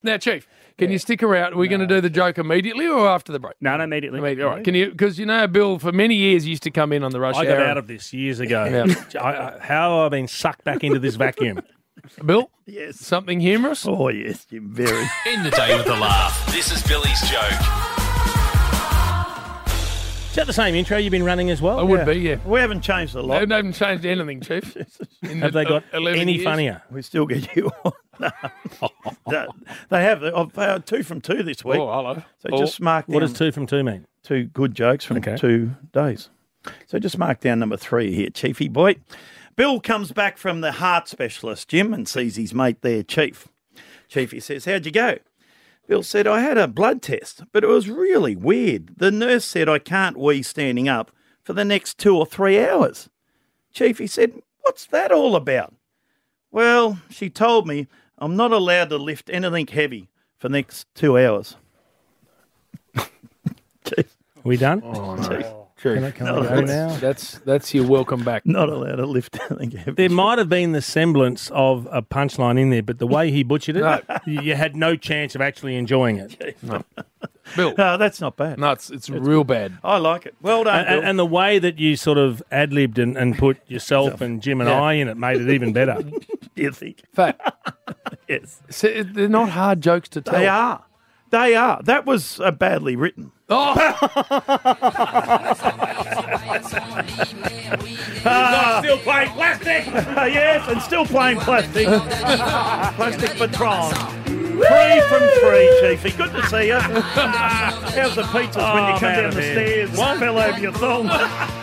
Now, Chief, can you stick around? Are we going to do the joke immediately or after the break? No, immediately. All right. Can you? Because Bill, for many years used to come in on the rush hour. I got out of this years ago. How have I been sucked back into this vacuum? Bill? Yes. Something humorous? Oh, yes, Jim, very. In the day with a laugh. This is Billy's joke. Is that the same intro you've been running as well? I would be, yeah. We haven't changed a lot. They haven't changed anything, Chief. Have they got 11 any years? funnier? We still get you on. They have. I've 2 from 2 this week. Oh, hello. So just mark down What does 2 from 2 mean? 2 good jokes from 2 days. So just mark down number 3 here, Chiefy boy. Bill comes back from the heart specialist, Jim, and sees his mate there, Chief. Chiefy says, "How'd you go?" Bill said, "I had a blood test, but it was really weird. The nurse said I can't wee standing up for the next 2 or 3 hours." Chiefy said, "What's that all about?" "Well, she told me I'm not allowed to lift anything heavy for the next 2 hours." Chief, Are we done? Oh, Chief, no. Can I go now? That's your welcome back. not allowed to lift anything heavy. There might have been the semblance of a punchline in there, but the way he butchered it, you had no chance of actually enjoying it. Bill. No, that's not bad. No, it's real bad. I like it. Well done, Bill. And the way that you sort of ad-libbed and put yourself and Jim and I in it made it even better. Do you think? Fact. Yes. See, they're not hard jokes to tell. They are. They are. That was badly written. Oh! Still playing plastic. Yes, and still playing plastic. Plastic Patron. 3 from 3, Chiefy. Good to see you. How's the pizzas when you come down the stairs? One fell over your thong.